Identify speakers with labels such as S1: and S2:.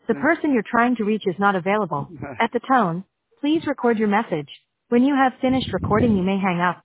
S1: The person you're trying to reach is not available. At the tone, please record your message. When you have finished recording, you may hang up.